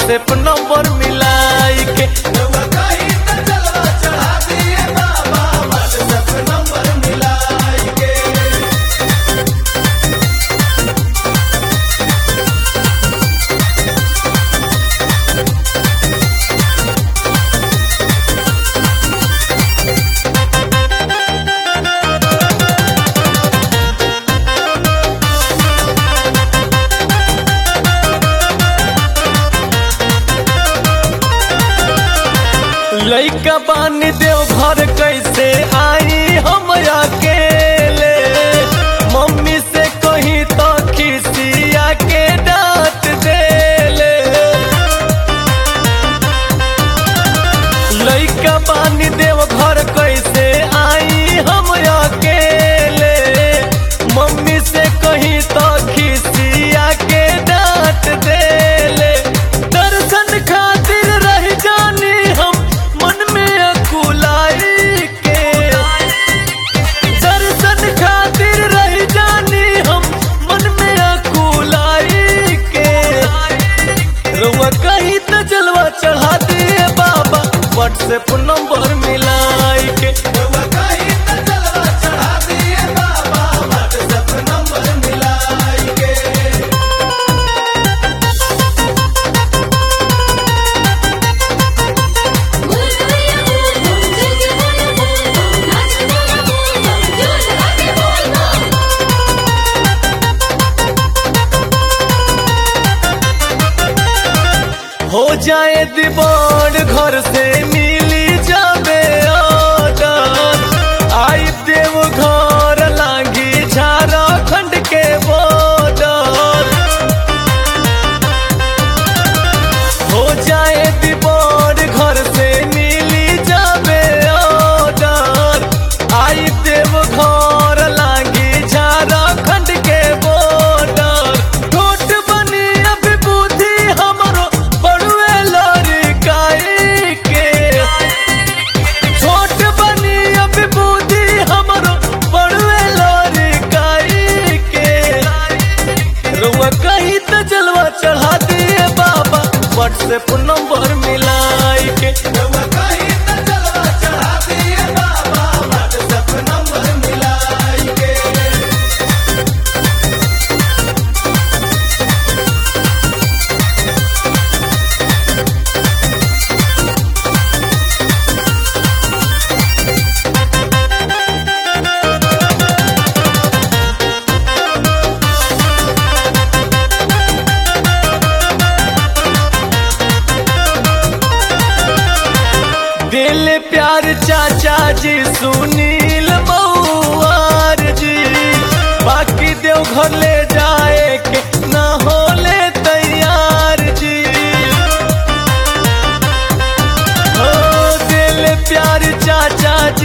WhatsApp number मिलाई के रउआ कहीं त जलवा चढ़ा दिए बाबा व्हाट्सएप नंबर मिलाई के। लइका बानी देव घर कैसे आई हम अकेले मम्मी से कहीं तो खिसिया के डांट देले लइका बानी देव घर कैसे आई हम अकेले मम्मी से कहीं तो खिसिया के डांट देले दर्शन खातिर रह जानी हम मन में अकुलाई के दर्शन खातिर रह जानी हम मन में अकुलाई के रउआ कहीं त जलवा चढ़ा दिए बाबा व्हाट्सएप नंबर मिलाई के रउआ कहीं त जलवा चढ़ा दिए बाबा व्हाट्सएप नंबर मिलाई के। हो जाए दीवान घर से मिली जाबे ऑर्डर आई देव घर लागी झारखंड के बॉर्डर हो जाए दीवान घर से मिली जाबे ऑर्डर आई देव घर लागी झारखंड के बॉर्डर छोट बनी अभी बुद्धि हमरो बड़ुए लड़काई के छोट बनी अभी बुद्धि हमरो बड़ुए लड़काई के रउआ कहीं त जलवा चढ़ा दिए बाबा व्हाट्सएप नंबर मिलाई के रउआ कहीं त जलवा चढ़ा दिए बाबा व्हाट्सएप नंबर मिलाई के। दिल प्यार चाचा जी सुनील मऊआर जी बाकी देव घर ले जाए के न होले तैयार जी हो दिल प्यार चाचा